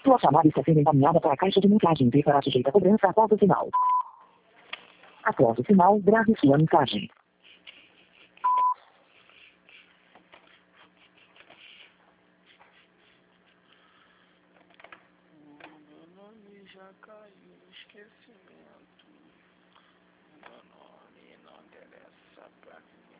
Sua chamada está sendo encaminhada para a caixa de mensagem e será sujeita a cobrança após o sinal. Após o sinal, grave sua mensagem. Meu nome já caiu no esquecimento. Meu nome não interessa pra ninguém.